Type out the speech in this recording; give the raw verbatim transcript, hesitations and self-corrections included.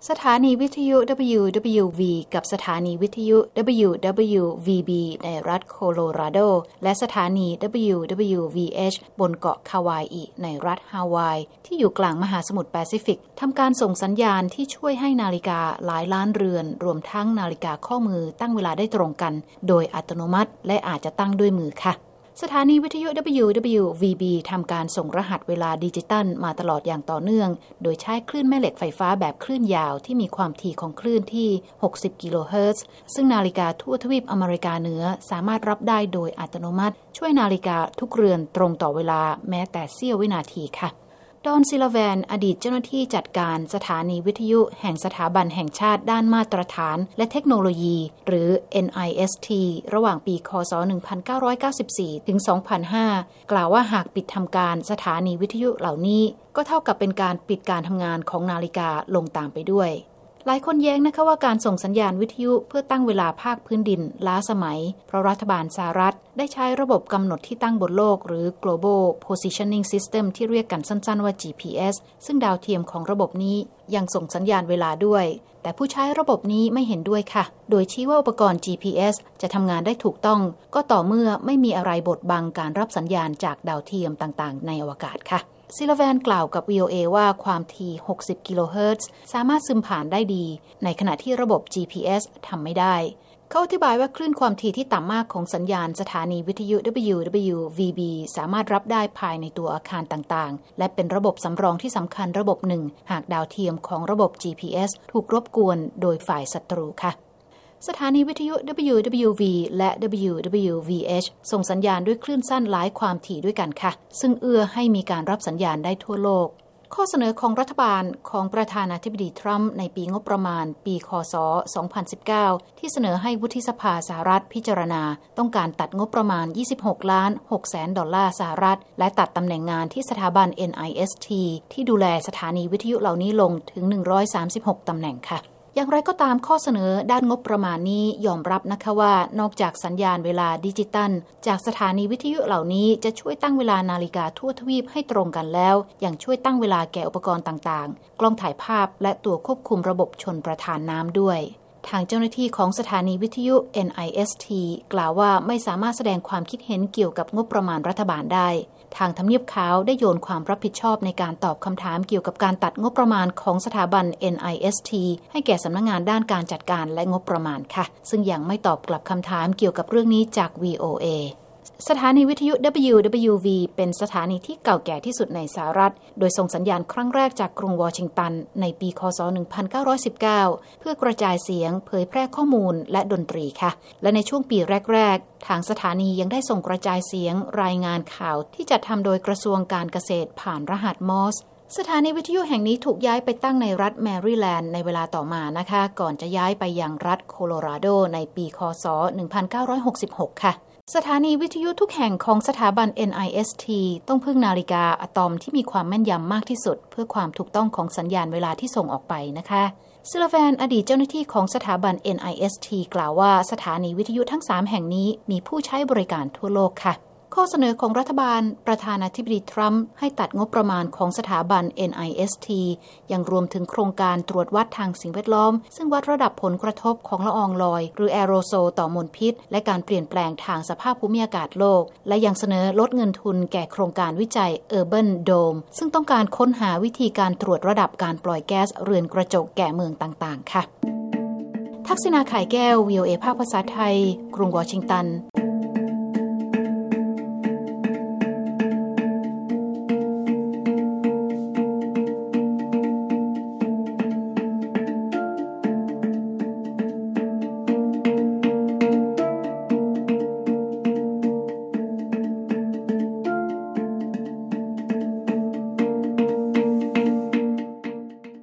สถานีวิทยุ ดับเบิลยู ดับเบิลยู วี กับสถานีวิทยุ ดับเบิลยู ดับเบิลยู วี บี ในรัฐโคโลราโดและสถานี ดับเบิลยู ดับเบิลยู วี เอช บนเกาะคาวายอิในรัฐฮาวายที่อยู่กลางมหาสมุทรแปซิฟิกทำการส่งสัญญาณที่ช่วยให้นาฬิกาหลายล้านเรือนรวมทั้งนาฬิกาข้อมือตั้งเวลาได้ตรงกันโดยอัตโนมัติและอาจจะตั้งด้วยมือค่ะสถานีวิทยุ ดับเบิลยู ดับเบิลยู วี บี ทำการส่งรหัสเวลาดิจิตัลมาตลอดอย่างต่อเนื่องโดยใช้คลื่นแม่เหล็กไฟฟ้าแบบคลื่นยาวที่มีความถี่ของคลื่นที่หกสิบกิโลเฮิรตซ์ซึ่งนาฬิกาทั่วทวีปอเมริกาเหนือสามารถรับได้โดยอัตโนมัติช่วยนาฬิกาทุกเรือนตรงต่อเวลาแม้แต่เสี้ยววินาทีค่ะดอนซิลแวนอดีตเจ้าหน้าที่จัดการสถานีวิทยุแห่งสถาบันแห่งชาติด้านมาตรฐานและเทคโนโลยีหรือ เอ็น ไอ เอส ที ระหว่างปีคศหนึ่งพันเก้าร้อยเก้าสิบสี่ถึงสองพันห้ากล่าวว่าหากปิดทำการสถานีวิทยุเหล่านี้ก็เท่ากับเป็นการปิดการทำงานของนาฬิกาลงตามไปด้วยหลายคนแย้งนะคะว่าการส่งสัญญาณวิทยุเพื่อตั้งเวลาภาคพื้นดินล้าสมัยเพราะรัฐบาลสหรัฐได้ใช้ระบบกำหนดที่ตั้งบนโลกหรือ Global Positioning System ที่เรียกกันสั้นๆว่า จี พี เอส ซึ่งดาวเทียมของระบบนี้ยังส่งสัญญาณเวลาด้วยแต่ผู้ใช้ระบบนี้ไม่เห็นด้วยค่ะโดยชี้ว่าอุปกรณ์ จี พี เอส จะทำงานได้ถูกต้องก็ต่อเมื่อไม่มีอะไรบดบังการรับสัญญาณจากดาวเทียมต่างๆในอวกาศค่ะซิลแวนกล่าวกับ วี โอ เอ ว่าความถี่หกสิบกิโลเฮิรตซ์สามารถซึมผ่านได้ดีในขณะที่ระบบ จี พี เอส ทำไม่ได้เขาอธิบายว่าคลื่นความถี่ที่ต่ำมากของสัญญาณสถานีวิทยุ ดับเบิลยู ดับเบิลยู วี บี สามารถรับได้ภายในตัวอาคารต่างๆและเป็นระบบสำรองที่สำคัญระบบหนึ่งหากดาวเทียมของระบบ จี พี เอส ถูกรบกวนโดยฝ่ายศัตรูค่ะสถานีวิทยุ ดับเบิลยู ดับเบิลยู วี และ ดับเบิลยู ดับเบิลยู วี เอช ส่งสัญญาณด้วยคลื่นสั้นหลายความถี่ด้วยกันค่ะซึ่งเอื้อให้มีการรับสัญญาณได้ทั่วโลกข้อเสนอของรัฐบาลของประธานาธิบดีทรัมป์ในปีงบประมาณปีคศสองพันสิบเก้าที่เสนอให้วุฒิสภาสหรัฐพิจารณาต้องการตัดงบประมาณยี่สิบหกล้านหกแสนดอลลาร์สหรัฐและตัดตำแหน่งงานที่สถาบัน เอ็น ไอ เอส ที ที่ดูแลสถานีวิทยุเหล่านี้ลงถึงหนึ่งร้อยสามสิบหกตำแหน่งค่ะอย่างไรก็ตามข้อเสนอด้านงบประมาณนี้ยอมรับนะคะว่านอกจากสัญญาณเวลาดิจิตัลจากสถานีวิทยุเหล่านี้จะช่วยตั้งเวลานาฬิกาทั่วทวีปให้ตรงกันแล้วยังช่วยตั้งเวลาแก่อุปกรณ์ต่างๆกล้องถ่ายภาพและตัวควบคุมระบบชลประทานน้ำด้วยทางเจ้าหน้าที่ของสถานีวิทยุ เอ็น ไอ เอส ที กล่าวว่าไม่สามารถแสดงความคิดเห็นเกี่ยวกับงบประมาณรัฐบาลได้ทางทำเนียบขาวได้โยนความรับผิดชอบในการตอบคำถามเกี่ยวกับการตัดงบประมาณของสถาบัน เอ็น ไอ เอส ที ให้แก่สำนักงานด้านการจัดการและงบประมาณค่ะซึ่งยังไม่ตอบกลับคำถามเกี่ยวกับเรื่องนี้จาก วี โอ เอสถานีวิทยุ ดับเบิลยู ดับเบิลยู วี เป็นสถานีที่เก่าแก่ที่สุดในสหรัฐโดยส่งสัญญาณครั้งแรกจากกรุงวอชิงตันในปีคศหนึ่งพันเก้าร้อยสิบเก้าเพื่อกระจายเสียงเผยแพร่ข้อมูลและดนตรีค่ะและในช่วงปีแรกๆทางสถานียังได้ส่งกระจายเสียงรายงานข่าวที่จัดทำโดยกระทรวงการเกษตรผ่านรหัสมอร์สสถานีวิทยุแห่งนี้ถูกย้ายไปตั้งในรัฐแมริแลนด์ในเวลาต่อมานะคะก่อนจะย้ายไปยังรัฐโคโลราโดในปีคศหนึ่งพันเก้าร้อยหกสิบหกค่ะสถานีวิทยุทุกแห่งของสถาบัน เอ็น ไอ เอส ที ต้องพึ่งนาฬิกาอะตอมที่มีความแม่นยำมากที่สุดเพื่อความถูกต้องของสัญญาณเวลาที่ส่งออกไปนะคะซิลแวนอดีตเจ้าหน้าที่ของสถาบัน เอ็น ไอ เอส ที กล่าวว่าสถานีวิทยุทั้งสามแห่งนี้มีผู้ใช้บริการทั่วโลกค่ะข้อเสนอของรัฐบาลประธานาธิบดีทรัมป์ให้ตัดงบประมาณของสถาบัน เอ็น ไอ เอส ที ยังรวมถึงโครงการตรวจวัดทางสิ่งแวดล้อมซึ่งวัดระดับผลกระทบของละอองลอยหรือแอโรโซลต่อมลพิษและการเปลี่ยนแปลงทางสภาพภูมิอากาศโลกและยังเสนอลดเงินทุนแก่โครงการวิจัย Urban Dome ซึ่งต้องการค้นหาวิธีการตรวจระดับการปล่อยแก๊สเรือนกระจกแก่เมืองต่างๆค่ะทักษิณา ข่ายแก้ว วี โอ เอ ภาคภาษาไทยกรุงวอชิงตัน